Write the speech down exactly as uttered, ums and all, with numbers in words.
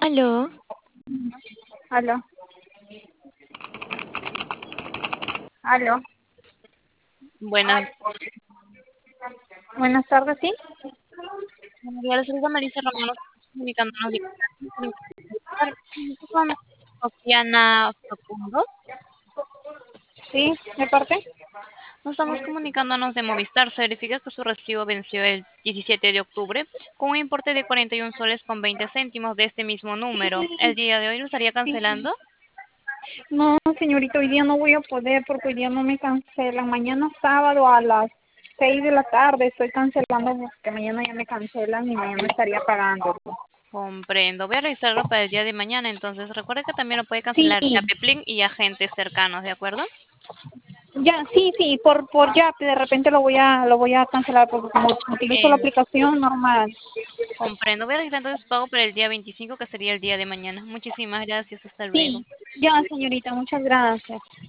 Aló, Aló, aló. buenas. Buenas tardes, ¿sí? Buenos días, soy Marisa Romano, comunicándonos de con Okiana Facundo. Sí, ¿de parte? Nos estamos comunicándonos de Movistar. Se verifica que su recibo venció el diecisiete de octubre con un importe de cuarenta y un soles con veinte céntimos de este mismo número. El día de hoy lo estaría cancelando. No, señorita, hoy día no voy a poder porque hoy día no me cancelan. Mañana sábado a las seis de la tarde estoy cancelando porque mañana ya me cancelan y mañana estaría pagando. Comprendo. Voy a revisarlo para el día de mañana. Entonces, recuerde que también lo puede Sí, cancelar vía Peplink y agentes cercanos, ¿de acuerdo? ya, sí, sí, por por ya, de repente lo voy a lo voy a cancelar porque como utilizo la Eh, aplicación normal. Comprendo. Voy a realizar entonces pago para el día veinticinco, que sería el día de mañana. Muchísimas gracias. Hasta luego. Sí, ya, señorita, muchas gracias.